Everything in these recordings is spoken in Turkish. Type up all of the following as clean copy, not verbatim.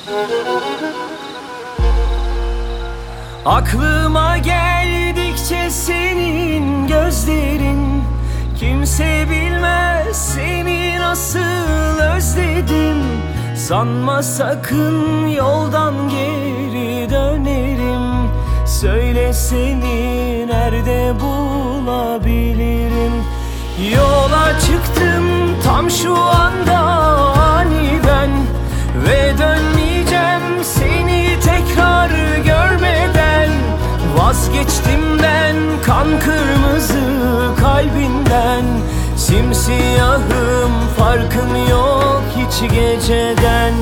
Aklıma geldikçe senin gözlerin, kimse bilmez seni nasıl özledim. Sanma sakın yoldan geri dönerim. Söyle seni nerede bulabilirim? Yola çıktım tam şu anda aniden, ve dönmeyeceğim seni tekrar görmeden. Vazgeçtim ben kan kırmızı kalbinden. Simsiyahım, farkım yok hiç geceden.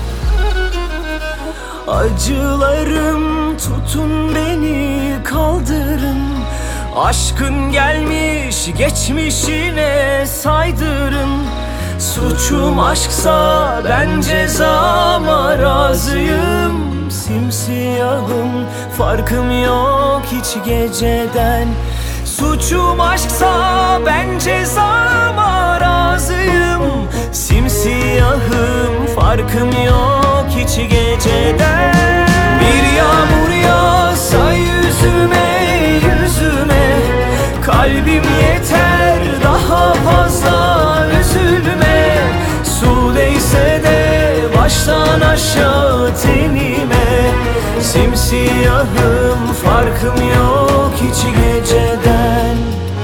Acılarım tutun beni kaldırın. Aşkın gelmiş geçmişine saydırın. Suçum aşksa ben cezama razıyım. Simsiyahım, farkım yok hiç geceden. Suçum aşksa ben cezama razıyım. Simsiyahım, farkım yok hiç geceden. Bir yağmur yağsa yüzüme yüzüme, kalbim yeter daha fazla üzülme. Su değse de baştan aşağı tenime. Simsiyahım, farkım yok hiç geceden.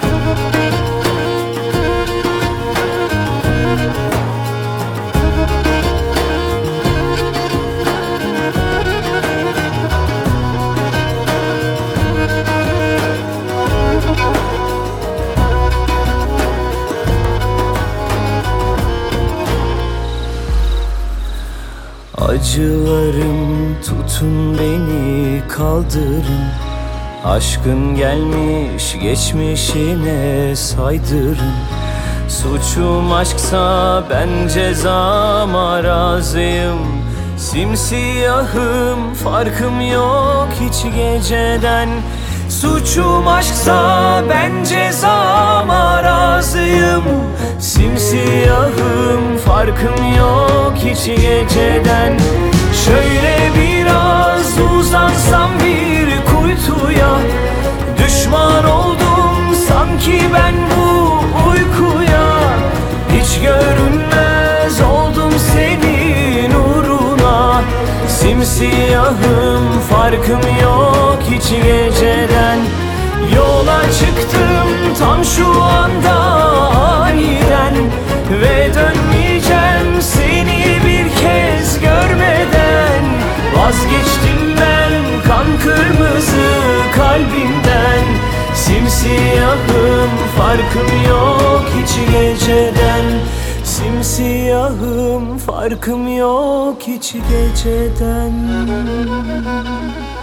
Acılarım tutun beni kaldırın. Aşkın gelmiş geçmişine saydırın. Suçum aşksa ben cezama razıyım. Simsiyahım, farkım yok hiç geceden. Suçum aşksa ben cezama razıyım. Simsiyahım, farkım yok hiç geceden. Şöyle biraz uzansam bir kuytuya, düşman oldum sanki ben bu uykuya. Hiç görünmez oldum senin uğruna. Simsiyahım, farkım yok hiç geceden. Yola çıktım tam şu anda aniden, ve dönmeyeceğim seni bir kez görmeden. Vazgeçtim ben kan kırmızı kalbimden. Simsiyahım, farkım yok hiç geceden. Simsiyahım, farkım yok hiç geceden.